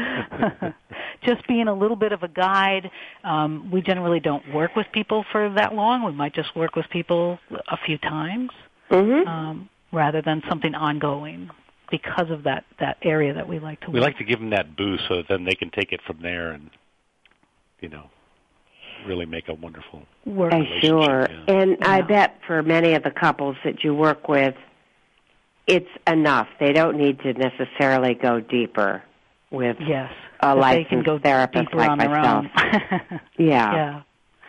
Just being a little bit of a guide. Um, we generally don't work with people for that long. We might just work with people a few times mm-hmm. um, rather than something ongoing, because of that, that area that we like to work. We like to give them that boost so then they can take it from there and, you know, really make a wonderful work. relationship. Sure. Yeah. And yeah. I bet for many of the couples that you work with, it's enough. They don't need to necessarily go deeper with yes. a licensed they can go therapist deeper like on their myself. own. yeah. Yeah.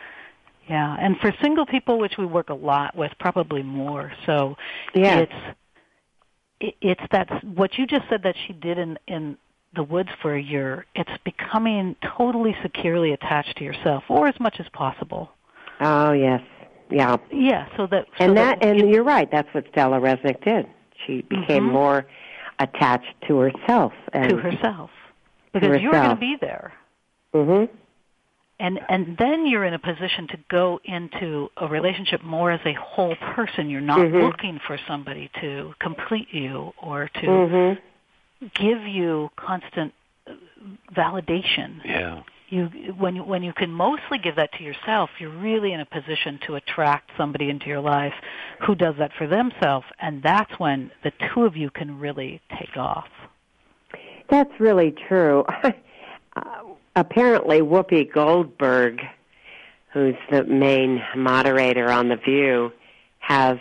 Yeah. And for single people, which we work a lot with, probably more. So yes. it's it, it's that what you just said that she did in in the woods for a year. It's becoming totally securely attached to yourself, or as much as possible. Oh yes. Yeah. Yeah. So that so and that, that and it, you're right. That's what Stella Resnick did. She became mm-hmm. more attached to herself. And to herself. Because to you're herself. going to be there. Mm-hmm. And and then you're in a position to go into a relationship more as a whole person. You're not mm-hmm. looking for somebody to complete you or to mm-hmm. give you constant validation. Yeah. You when you when you can mostly give that to yourself, you're really in a position to attract somebody into your life who does that for themselves, and that's when the two of you can really take off. That's really true. uh, apparently, Whoopi Goldberg, who's the main moderator on The View, has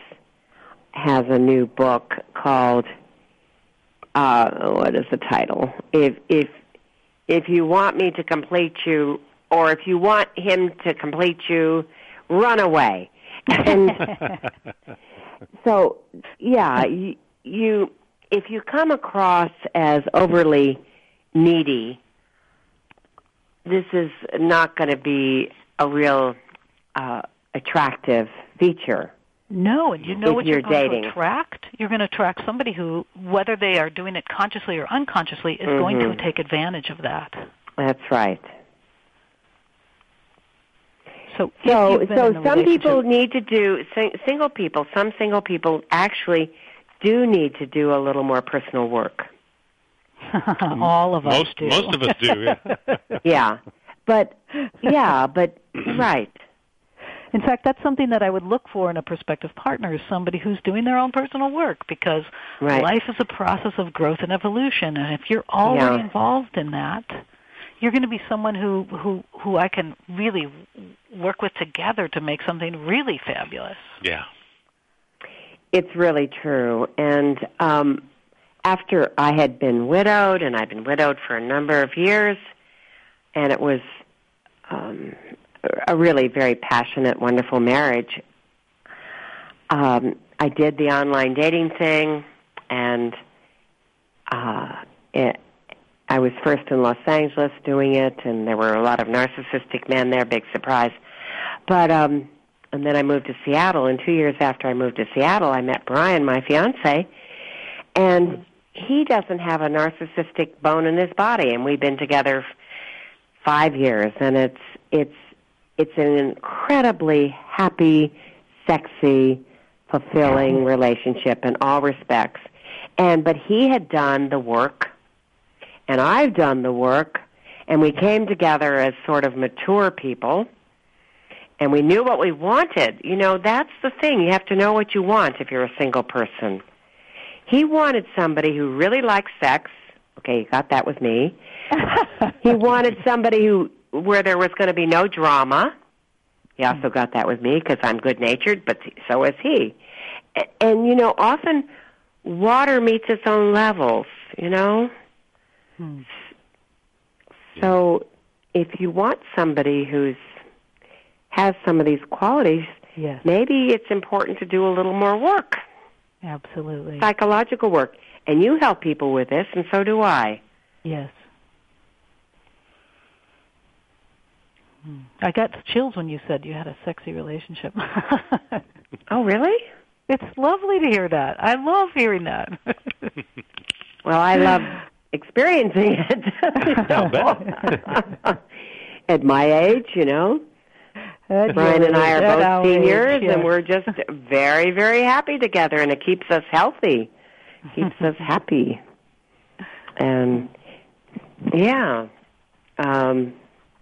has a new book called uh, what is the title? If if If you want me to complete you, or if you want him to complete you, run away. And so, yeah, you, you if you come across as overly needy, this is not going to be a real uh, attractive feature. No, and you know if what you're, you're going dating. to attract? You're going to attract somebody who, whether they are doing it consciously or unconsciously, is mm-hmm. going to take advantage of that. That's right. So, so, if so some people need to do, sing, single people, some single people actually do need to do a little more personal work. All of most, us do. Most of us do, yeah. yeah. But, yeah, but, right. In fact, that's something that I would look for in a prospective partner, is somebody who's doing their own personal work, because right. life is a process of growth and evolution, and if you're already yeah. involved in that, you're going to be someone who, who, who I can really work with together to make something really fabulous. Yeah. It's really true. And um, after I had been widowed, and I'd been widowed for a number of years, and it was um, a really very passionate, wonderful marriage, um, I did the online dating thing, and uh, it, I was first in Los Angeles doing it, and there were a lot of narcissistic men there, big surprise. But um, and then I moved to Seattle, and two years after I moved to Seattle, I met Brian, my fiancé, and he doesn't have a narcissistic bone in his body, and we've been together five years, and it's it's it's an incredibly happy, sexy, fulfilling relationship in all respects. And but he had done the work, and I've done the work, and we came together as sort of mature people, and we knew what we wanted. You know, that's the thing. You have to know what you want if you're a single person. He wanted somebody who really likes sex. Okay, you got that with me. He wanted somebody who where there was going to be no drama. He also got that with me because I'm good-natured, but so is he. And, and, you know, often water meets its own levels, you know? Hmm. So if you want somebody who's has some of these qualities, yes. maybe it's important to do a little more work. Absolutely. Psychological work. And you help people with this, and so do I. Yes. I got chills when you said you had a sexy relationship. Oh, really? It's lovely to hear that. I love hearing that. Well, I love experiencing it. I'll bet. At my age, you know. At Brian and I are both seniors, age, yes. and we're just very, very happy together, and it keeps us healthy, keeps us happy. And, yeah. Um,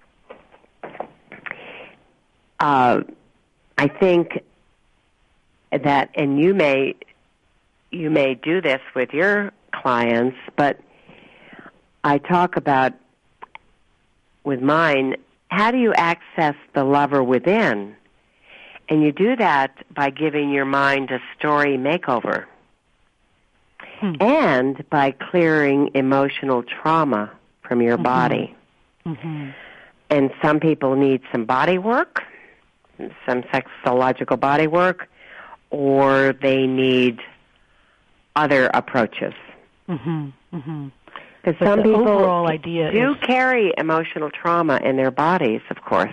uh, I think that, and you may, you may do this with your clients, but I talk about, with mine, how do you access the lover within? And you do that by giving your mind a story makeover. Hmm. And by clearing emotional trauma from your mm-hmm. body. Mm-hmm. And some people need some body work, some sexological body work, or they need other approaches. Mm-hmm. Mm-hmm. Because some people overall idea do is, carry emotional trauma in their bodies, of course.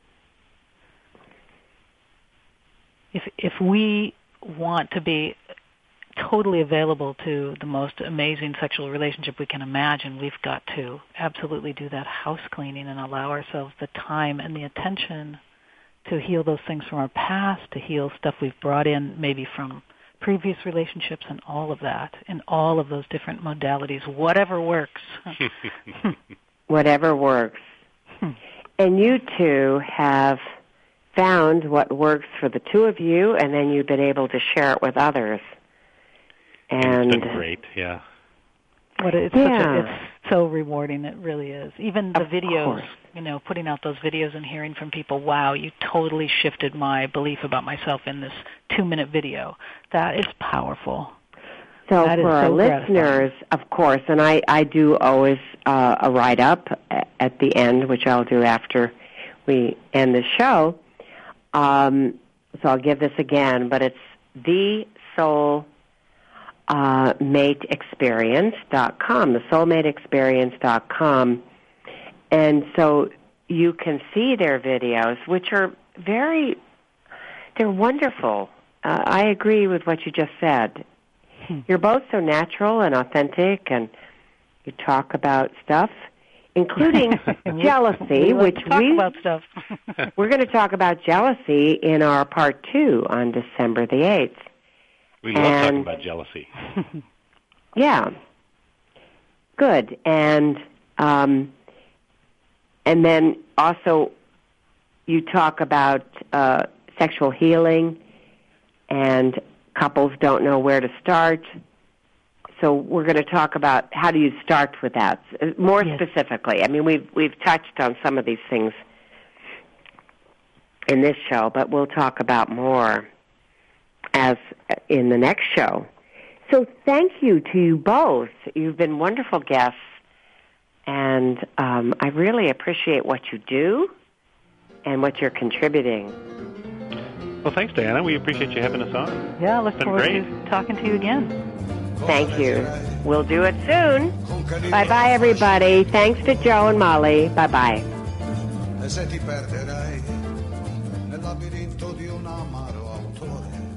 If if we want to be totally available to the most amazing sexual relationship we can imagine, we've got to absolutely do that house cleaning and allow ourselves the time and the attention to heal those things from our past, to heal stuff we've brought in maybe from previous relationships, and all of that, in all of those different modalities, whatever works. Whatever works. And you two have found what works for the two of you, and then you've been able to share it with others. And it's been great, yeah. What it's, yeah. such a, it's so rewarding, it really is. Even the of videos, course. you know, putting out those videos and hearing from people, wow, you totally shifted my belief about myself in this two-minute video. That is powerful. So that for our so listeners, of course, and I, I do always uh, a write-up at the end, which I'll do after we end the show. Um, so I'll give this again, but it's the soul uh, mate experience dot com, the soulmate experience dot com. And so you can see their videos, which are very, they're wonderful. Uh, I agree with what you just said. Hmm. You're both so natural and authentic, and you talk about stuff, including jealousy, we which talk we about stuff. we're going to talk about jealousy in our part two on December the eighth. We love and, talking about jealousy. Yeah, good, and um, and then also you talk about uh, sexual healing, and couples don't know where to start. So we're going to talk about how do you start with that more yes. specifically. I mean, we've we've touched on some of these things in this show, but we'll talk about more as in the next show. So thank you to you both. You've been wonderful guests, and um, I really appreciate what you do and what you're contributing. Well, thanks, Diana. We appreciate you having us on. Yeah, I look it's forward great. to talking to you again. Thank you. We'll do it soon. Bye-bye, everybody. Thanks to Joe and Molly. Bye-bye. E se ti perderai nel labirinto di un amaro autore